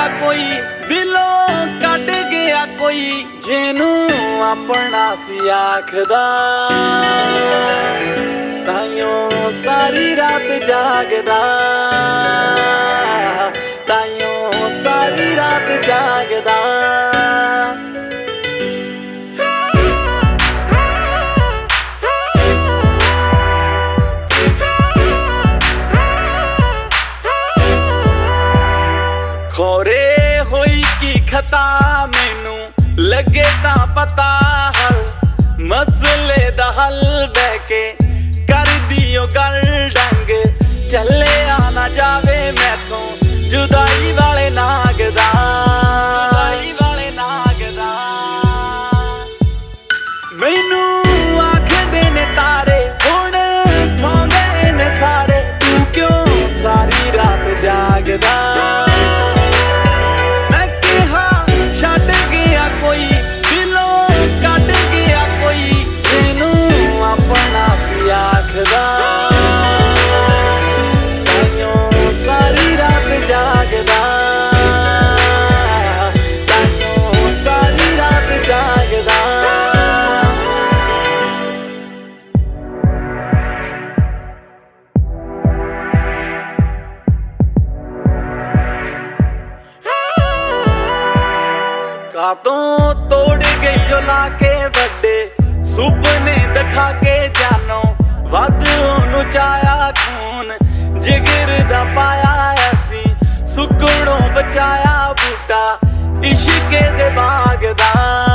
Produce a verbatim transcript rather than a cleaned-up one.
गया कोई दिलों कट गया कोई जेनू अपना सी आखदा ताइयों सारी रात जागदा ताइयों सारी रात जागदा खोरे होई की खता मैनू लगे ता पता हल मसले दा हल बह के कर दियो गल डंग चले आना जावे मैथों जुदाई वाले नागदा जुदाई वाले नागदा मैनू आखदे ने तारे हुण सौ गए ने सारे तू क्यों सारी रात जागदा ताइयों सारी रात जागदा ताइयों सारी रात जागदा कातों तोड़ गई लाके वड्डे सुपने दिखा के जानो वध ओनू चाया खून जिगर दा पाया ऐसी सुकड़ों बचाया बूटा इश्के दे बाग दा।